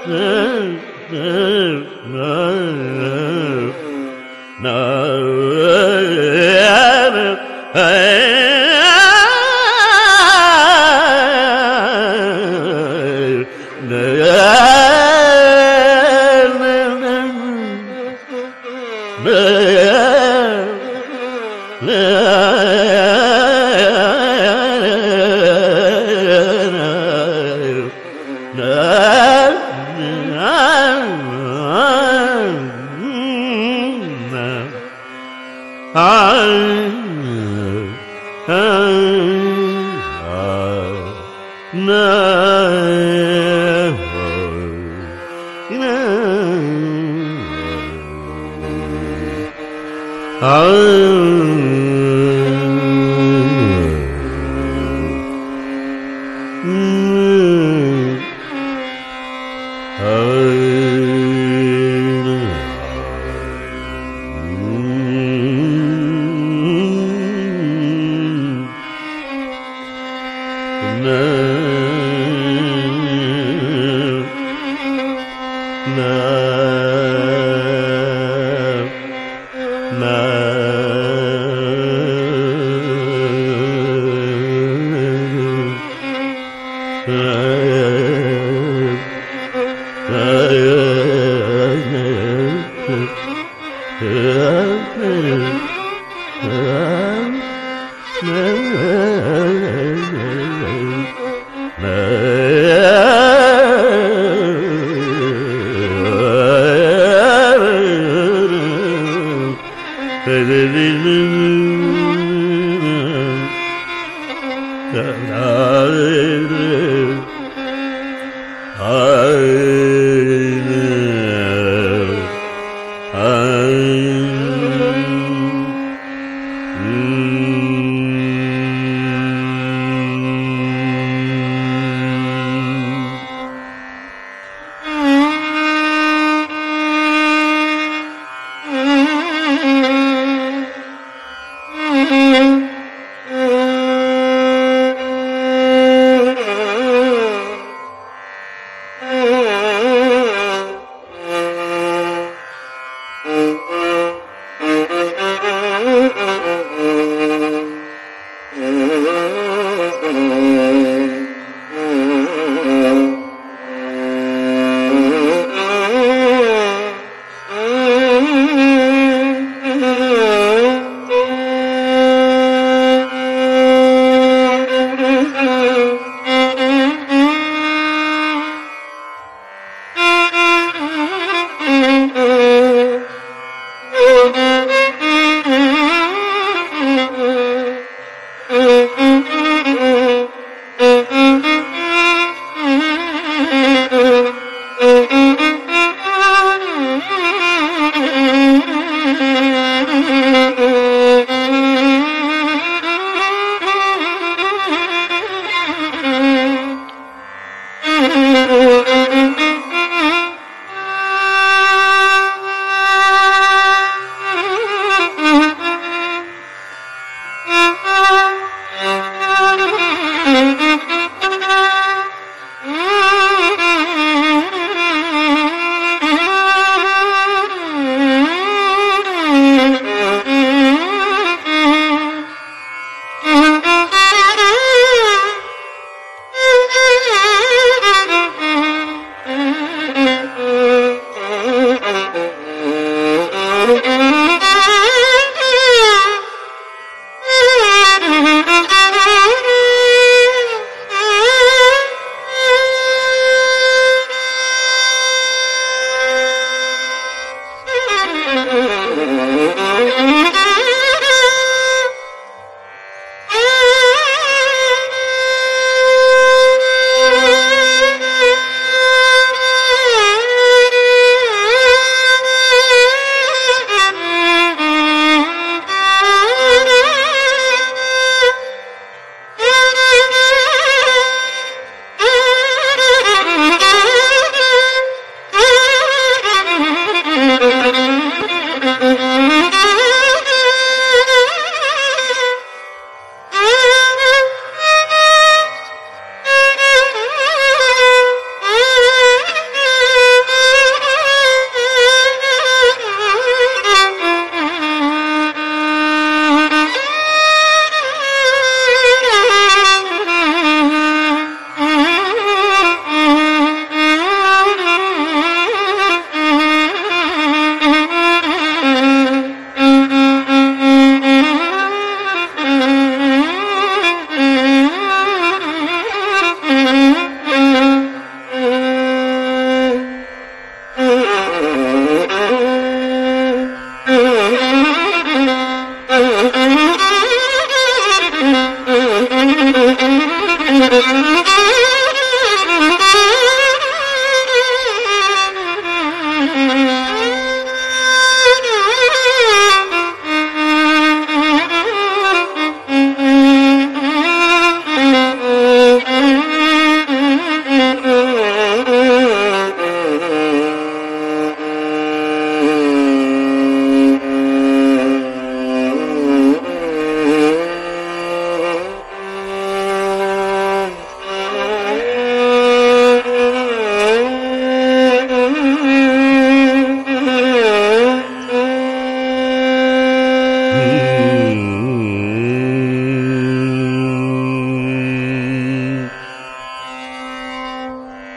Oh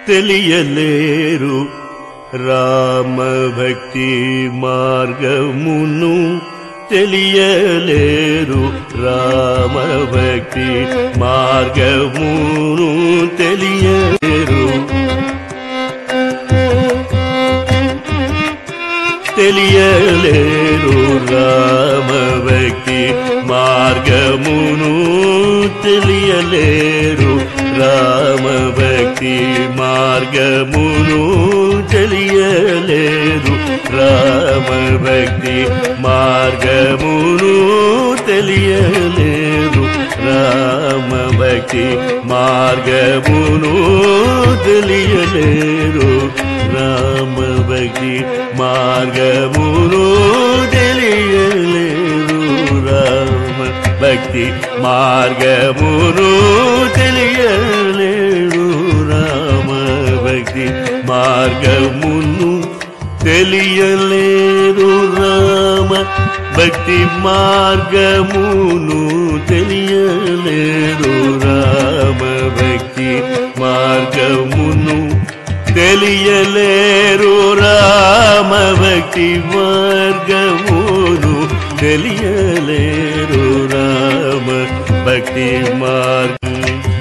తెలియలేరు Rama భక్తి మార్గమును తెలియలేరు రామ భక్తి మార్గమును తెలియలేరు తెలియలేరు రామ భక్తి మార్గమును తెలియలేరు రామ భక్తి మార్గమును తెలియలేరు రామ భక్తి మార్గమును తెలియలేరు రామ భక్తి మార్గమును తెలియలేరు రామ భక్తి మార్గమును తెలియలేరు రామ భక్తి మార్గమును తెలియలేరు రామ భక్తి మార్గమును తెలియలేరు రామ భక్తి మార్గమును తెలియలేరు రామ భక్తి మార్గమును తెలియలేరు రామ భక్తి మార్గమును తెలియలేరు రామ భక్తి మార్గం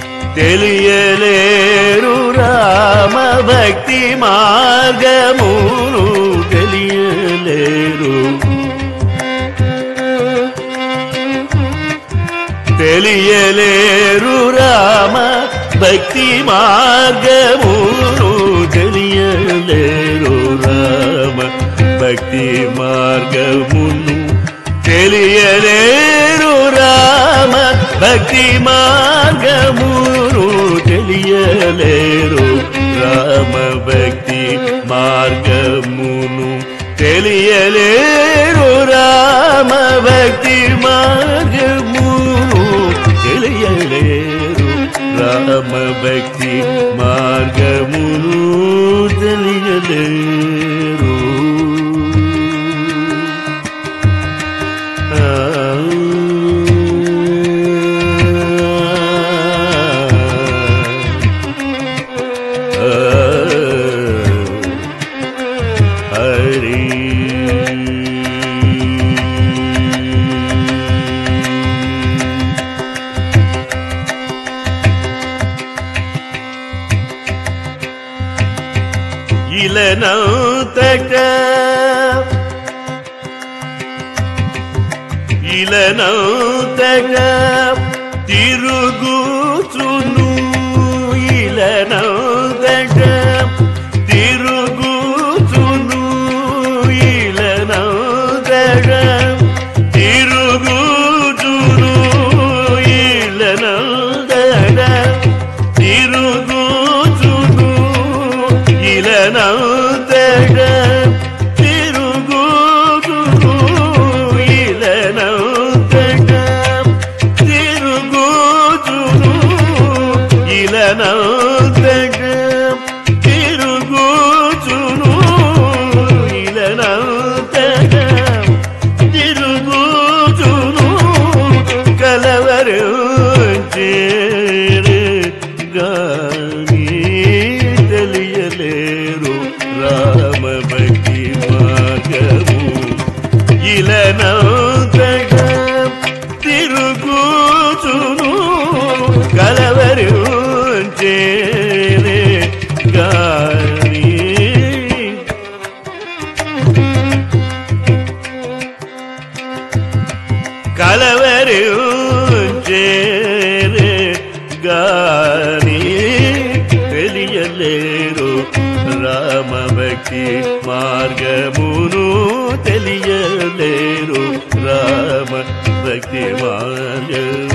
తెలియలేరు రామ భక్తి మార్గమును తెలియలేరు తెలియలేరు రామ భక్తి మార్గమును తెలియలేరు రామ భక్తి మార్గమును తెలియలేరు రామ భక్తి మార్గమును తెలియలేరు రామ భక్తి మార్గమును తెలియలేరు రామ భక్తి మార్గమును తెలియలేరు రామ భక్తి మార్గమును తెలియలేరు ఇలనౌతగా తిరుగుచును ఇలనౌతగా తిరుగుచును ఇలనౌతగా తిరుగుచును ఇలనౌతగా తిరుగుచును ఇలనౌతగా తెలియలేరు రామ భక్తి మార్గము ఇలనౌతగా తిరుగుచును కలవరించేనే గాని కలవరించేనే గాని తెలియలేరు రామ భక్తి మార్గమును తెలియలేరు రామ భక్తి మార్గము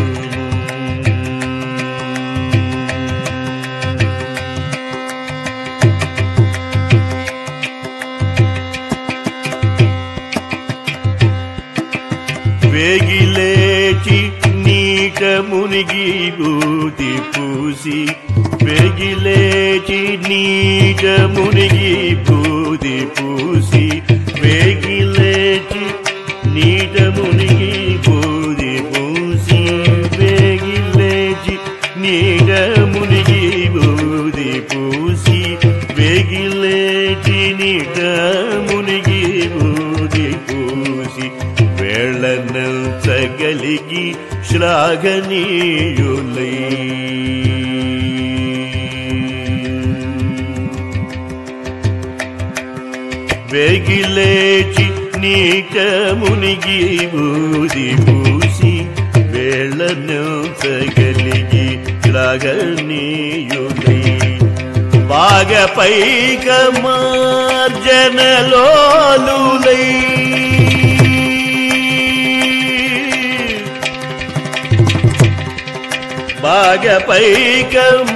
వేగిలేచి నీట మునిగి బూది పూసి వేగిలేచి నీట మునిగి బూది పూసి వేగిలేచి నీట మునిగి బూది పూసి వేగిలేచి నీట మునిగి బూది పూసి కలిగి శ్లాఘనీయులై వేగిలేచి నీట మునిగి బూది పూసి వేళ్ళను కలిగి శ్లాఘనీయులై బాగపైక మార్జనలోలులై బాగపైక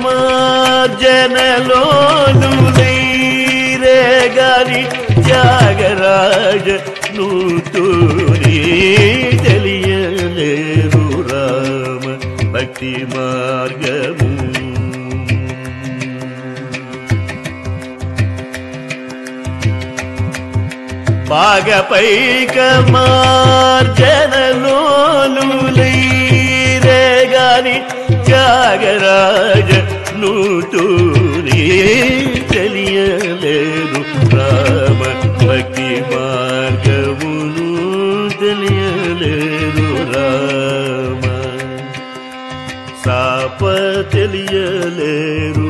మార్జనలోలులై రేగాని త్యాగరాజ నూతూరి తెలియలేరు రామ భక్తి మార్గము బాగపైక మార్జనలోలులై రేగాని త్యాగరాజ నూతూరి తెలియలేరు రామ భక్తి మార్గమును తెలియలేరు రామ సాప తెలియలేరు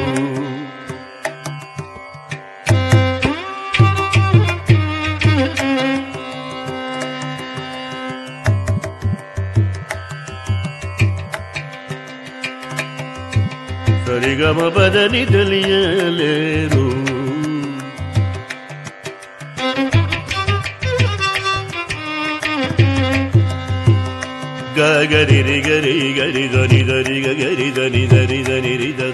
సరిగమ పదని తెలియలేరు గరి గరి గరి దని దరి గరి దని దరి దని రి దద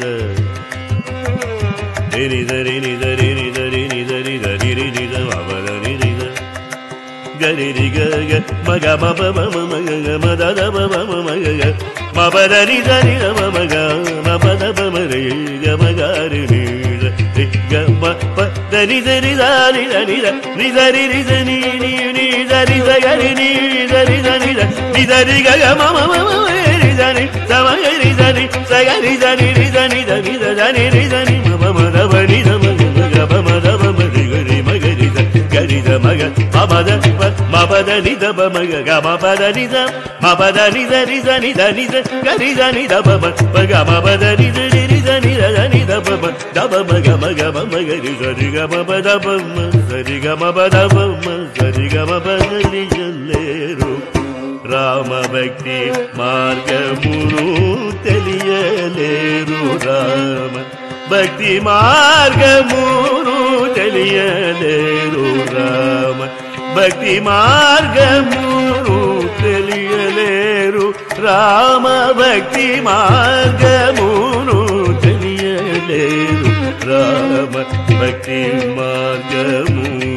ని దరి ని దరి ని దరి ని దరి దరి రి ని ద మదని రి ద గరి రి గ మగ మబ మమ మగ మద ద మమ మగ మబదని దని ద మగ మబద మరి గ మగరి ని రి గ మ ప దని దరి దని దని ని దరి రి దని ని ని దరి ద గరి ని దరి దని ద ని దరి గ మమ మమ రి దని సమ రి దని స గరి దని రి దని దని ద దని రి దని మమ మద బని ద మగ మగ మద మరి గరి మగరి ద గరి ద మగ మబద మబద ని ద మగ గ మబద ని ద మబద ని ద రి దని దని ద గరి దని ద మగ మబద ని ద రి దని ద దని ద మగ ద మగ మగ మగ రి గరి గ మబద బమ సరి గ మబద బమ సరి గ మబద ని జల్లేరు రామ భక్తి మార్గమును తెలియలేరు రామ భక్తి మార్గమును తెలియలేరు రామ భక్తి మార్గమును తెలియలేరు రామ భక్తి మార్గమును తెలియలేరు రామ భక్తి మార్గము